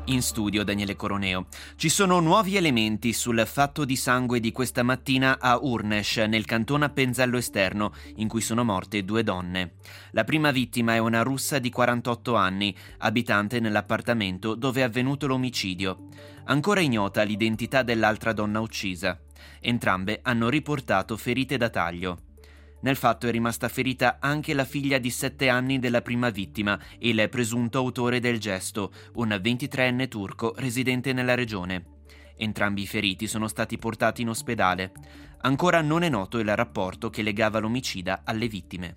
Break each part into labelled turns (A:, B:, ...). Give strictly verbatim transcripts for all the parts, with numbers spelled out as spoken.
A: In studio Daniele Coroneo. Ci sono nuovi elementi sul fatto di sangue di questa mattina a Urneș, nel canton Appenzello Esterno, in cui sono morte due donne. La prima vittima è una russa di quarantotto anni, abitante nell'appartamento dove è avvenuto l'omicidio. Ancora ignota l'identità dell'altra donna uccisa. Entrambe hanno riportato ferite da taglio. Nel fatto è rimasta ferita anche la figlia di sette anni della prima vittima e il presunto autore del gesto, un ventitreenne turco residente nella regione. Entrambi i feriti sono stati portati in ospedale. Ancora non è noto il rapporto che legava l'omicida alle vittime.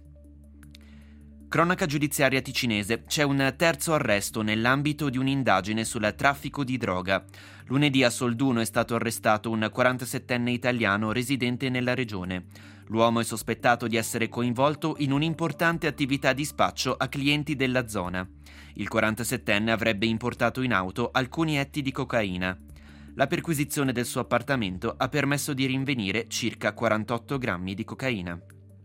A: Cronaca giudiziaria ticinese. C'è un terzo arresto nell'ambito di un'indagine sul traffico di droga. Lunedì a Solduno è stato arrestato un quarantasettenne italiano residente nella regione. L'uomo è sospettato di essere coinvolto in un'importante attività di spaccio a clienti della zona. Il quarantasettenne avrebbe importato in auto alcuni etti di cocaina. La perquisizione del suo appartamento ha permesso di rinvenire circa quarantotto grammi di cocaina.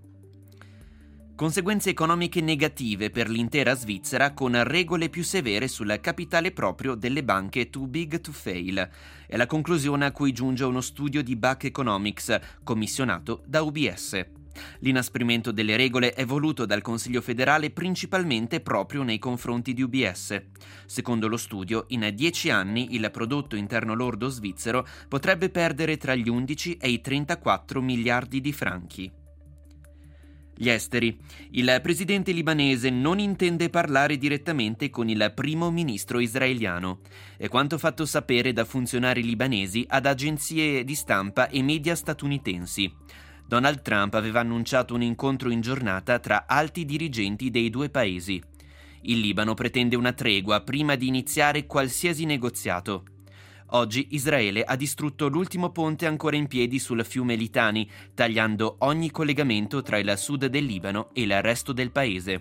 A: Conseguenze economiche negative per l'intera Svizzera, con regole più severe sul capitale proprio delle banche too big to fail. È la conclusione a cui giunge uno studio di Buck Economics, commissionato da U B S. L'inasprimento delle regole è voluto dal Consiglio federale principalmente proprio nei confronti di U B S. Secondo lo studio, in dieci anni il prodotto interno lordo svizzero potrebbe perdere tra gli undici e i trentaquattro miliardi di franchi. Gli esteri. Il presidente libanese non intende parlare direttamente con il primo ministro israeliano. È quanto fatto sapere da funzionari libanesi ad agenzie di stampa e media statunitensi. Donald Trump aveva annunciato un incontro in giornata tra alti dirigenti dei due paesi. Il Libano pretende una tregua prima di iniziare qualsiasi negoziato. Oggi Israele ha distrutto l'ultimo ponte ancora in piedi sul fiume Litani, tagliando ogni collegamento tra il sud del Libano e il resto del paese.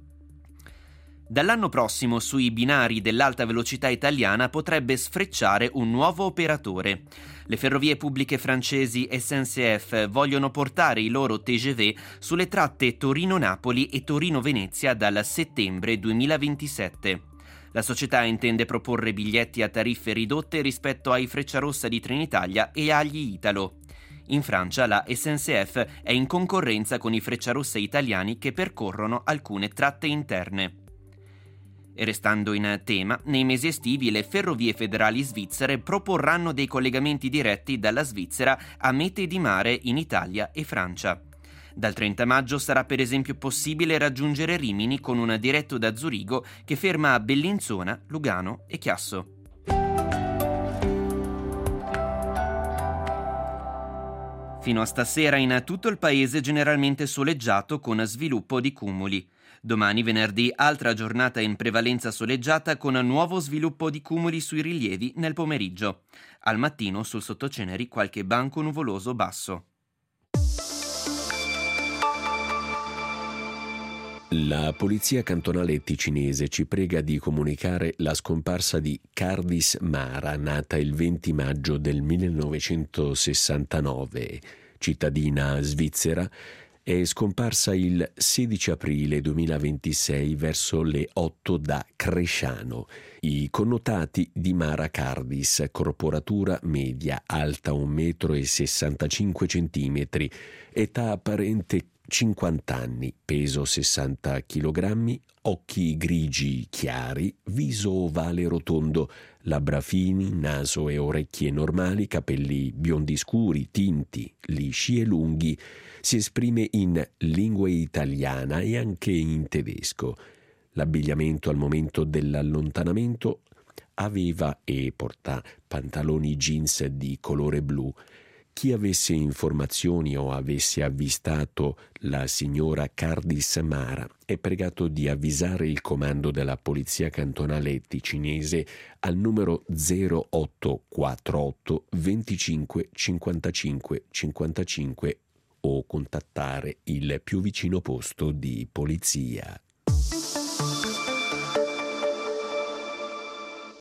A: Dall'anno prossimo sui binari dell'alta velocità italiana potrebbe sfrecciare un nuovo operatore. Le ferrovie pubbliche francesi S N C F vogliono portare i loro T G V sulle tratte Torino-Napoli e Torino-Venezia dal settembre duemilaventisette. La società intende proporre biglietti a tariffe ridotte rispetto ai Frecciarossa di Trenitalia e agli Italo. In Francia la S N C F è in concorrenza con i Frecciarossa italiani che percorrono alcune tratte interne. E restando in tema, nei mesi estivi le ferrovie federali svizzere proporranno dei collegamenti diretti dalla Svizzera a mete di mare in Italia e Francia. Dal trenta maggio sarà per esempio possibile raggiungere Rimini con un diretto da Zurigo che ferma a Bellinzona, Lugano e Chiasso. Fino a stasera in tutto il paese generalmente soleggiato con sviluppo di cumuli. Domani venerdì altra giornata in prevalenza soleggiata con nuovo sviluppo di cumuli sui rilievi nel pomeriggio. Al mattino sul sottoceneri qualche banco nuvoloso basso.
B: La polizia cantonale ticinese ci prega di comunicare la scomparsa di Cardis Mara, nata il venti maggio del millenovecentosessantanove, cittadina svizzera. È scomparsa il sedici aprile duemilaventisei verso le otto da Cresciano. I connotati di Mara Cardis: corporatura media, alta un metro e sessantacinque centimetri, età apparente cinquanta anni, peso sessanta chilogrammi, occhi grigi chiari, viso ovale rotondo, labbra fini, naso e orecchie normali, capelli biondi scuri, tinti, lisci e lunghi. Si esprime in lingua italiana e anche in tedesco. L'abbigliamento al momento dell'allontanamento aveva e porta pantaloni jeans di colore blu. Chi avesse informazioni o avesse avvistato la signora Cardis Mara è pregato di avvisare il comando della polizia cantonale ticinese al numero zero otto quarantotto venticinque cinquantacinque cinquantacinque o contattare il più vicino posto di polizia.